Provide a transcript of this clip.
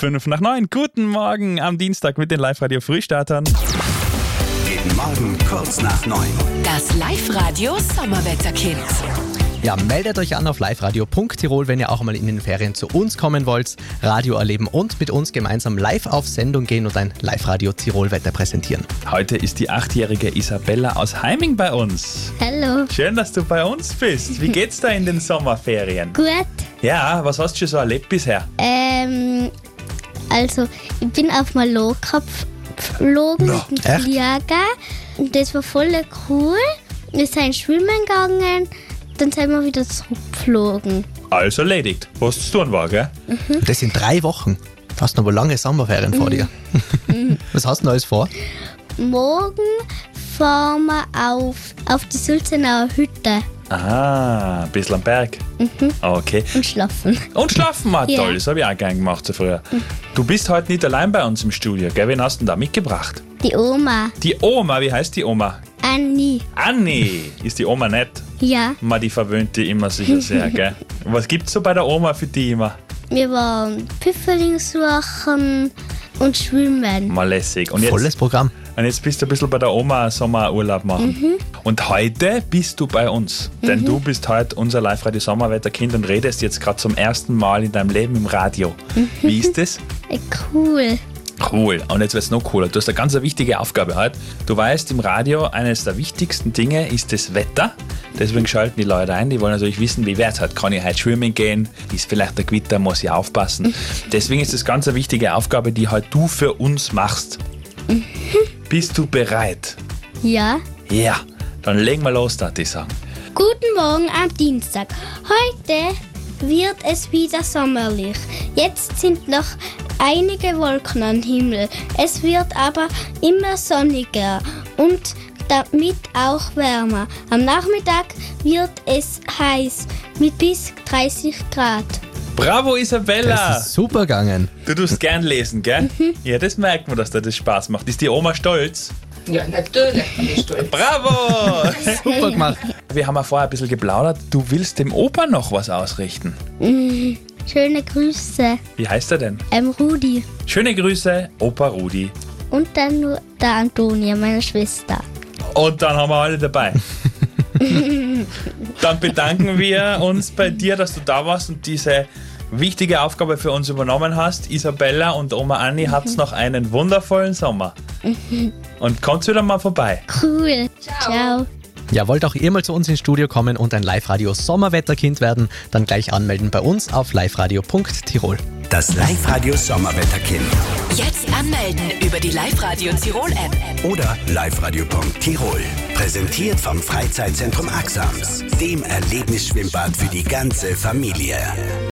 5:05. Guten Morgen am Dienstag mit den Live-Radio-Frühstartern. Jeden Morgen kurz nach 9. Das Live-Radio Sommerwetterkind. Ja, meldet euch an auf liveradio.tirol, wenn ihr auch mal in den Ferien zu uns kommen wollt, Radio erleben und mit uns gemeinsam live auf Sendung gehen und ein Live-Radio-Tirol-Wetter präsentieren. Heute ist die 8-jährige Isabella aus Heiming bei uns. Hallo. Schön, dass du bei uns bist. Wie geht's da in den Sommerferien? Gut. Ja, was hast du schon so erlebt bisher? Also ich bin auf Mallorca geflogen mit dem echt? Flieger und das war voll cool. Wir sind schwimmen gegangen, dann sind wir wieder zurückgeflogen. Alles erledigt. Was zu tun war, gell? Das sind 3 Wochen. Fast noch lange Sommerferien vor dir. Was hast du denn alles vor? Morgen fahren wir auf die Sulzenauer Hütte Ah, ein bisschen am Berg. Okay. und schlafen. Und schlafen mal, Ja. toll. Das habe ich auch gern gemacht so früher. Du bist heute nicht allein bei uns im Studio, gell? Wen hast du denn da mitgebracht? Die Oma, Die Oma, wie heißt die Oma? Anni. Anni. Ist die Oma nett? Ja, Die verwöhnt die immer sicher sehr, gell? Was gibt's so bei der Oma für die immer? wir waren Pfifferling suchen und schwimmen. Mal lässig. Und Volles Programm. jetzt bist du ein bisschen bei der Oma Sommerurlaub machen. Und heute bist du bei uns. Denn du bist heute unser Live-Radio-Sommerwetterkind und redest jetzt gerade zum ersten Mal in deinem Leben im Radio. Wie ist das? Cool. Cool. Und jetzt wird es noch cooler. Du hast eine ganz wichtige Aufgabe heute. Du weißt, im Radio, eines der wichtigsten Dinge ist das Wetter. Deswegen schalten die Leute ein. Die wollen natürlich wissen, wie wird heute? Kann ich heute schwimmen gehen? Ist vielleicht der Gewitter? Muss ich aufpassen? Deswegen ist das ganz eine wichtige Aufgabe, die halt du für uns machst. Bist du bereit? Ja. Ja. Dann legen wir los, darf ich sagen. Guten Morgen am Dienstag. Heute wird es wieder sommerlich. Jetzt sind noch einige Wolken am Himmel. Es wird aber immer sonniger und damit auch wärmer. Am Nachmittag wird es heiß mit bis 30 Grad. Bravo, Isabella! Das ist super gegangen. Du tust gern lesen, gell? Ja, das merkt man, dass dir das Spaß macht. Ist die Oma stolz? Ja, natürlich bin ich stolz. Bravo! Super gemacht. Wir haben ja vorher ein bisschen geplaudert. Du willst dem Opa noch was ausrichten. Schöne Grüße. Wie heißt er denn? Rudi. Schöne Grüße, Opa Rudi. Und dann nur der Antonia, meine Schwester. Und dann haben wir alle dabei. Dann bedanken wir uns bei dir, dass du da warst und diese wichtige Aufgabe für uns übernommen hast. Isabella und Oma Anni, habt's noch einen wundervollen Sommer. Und kommt wieder mal vorbei. Cool. Ciao. Ja, wollt auch ihr mal zu uns ins Studio kommen und ein Live-Radio-Sommerwetterkind werden? Dann gleich anmelden bei uns auf liveradio.tirol. Das Live-Radio Sommerwetterkind. Jetzt anmelden über die Live-Radio Tirol-App. Oder liveradio.tirol. Präsentiert vom Freizeitzentrum Axams, dem Erlebnisschwimmbad für die ganze Familie.